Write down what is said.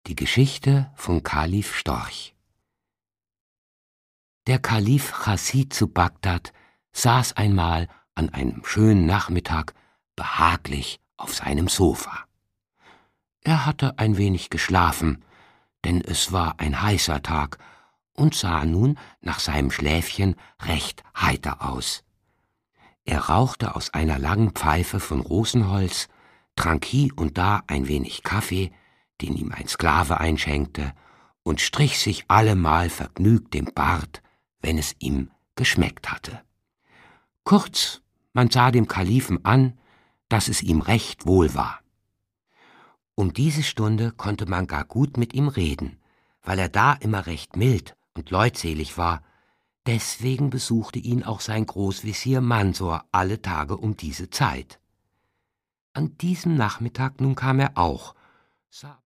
Die Geschichte von Kalif Storch. Der Kalif Chasid zu Bagdad saß einmal an einem schönen Nachmittag behaglich auf seinem Sofa. Er hatte ein wenig geschlafen, denn es war ein heißer Tag, und sah nun nach seinem Schläfchen recht heiter aus. Er rauchte aus einer langen Pfeife von Rosenholz, trank hie und da ein wenig Kaffee, den ihm ein Sklave einschenkte, und strich sich allemal vergnügt den Bart, wenn es ihm geschmeckt hatte. Kurz, man sah dem Kalifen an, dass es ihm recht wohl war. Um diese Stunde konnte man gar gut mit ihm reden, weil er da immer recht mild und leutselig war. Deswegen besuchte ihn auch sein Großvezier Mansor alle Tage um diese Zeit. An diesem Nachmittag nun kam er auch, sah